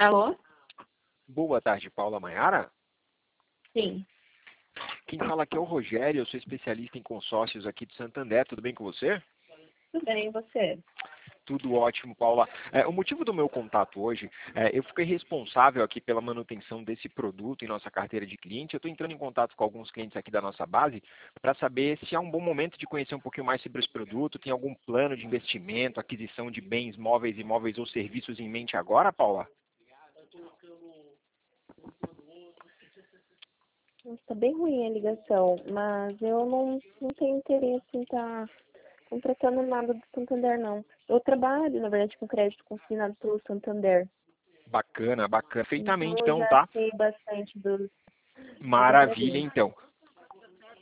Alô? Boa tarde, Paula Maiara. Sim, Quem fala aqui é o Rogério, eu sou especialista em consórcios aqui do Santander. Tudo bem com você? tudo bem, e você? Tudo ótimo, Paula. O motivo do meu contato hoje, eu fiquei responsável aqui pela manutenção desse produto em nossa carteira de cliente. Eu estou entrando em contato com alguns clientes aqui da nossa base para saber se há um bom momento de conhecer um pouquinho mais sobre esse produto. Tem algum plano de investimento, aquisição de bens móveis, imóveis ou serviços em mente agora, Paula? Está bem ruim a ligação, mas eu não tenho interesse em estar contratando nada do Santander, não. Eu trabalho, na verdade, com crédito consignado pelo Santander. Bacana, bacana. Então Perfeitamente, eu então, já tá? sei bastante dos Maravilha, produtos. então.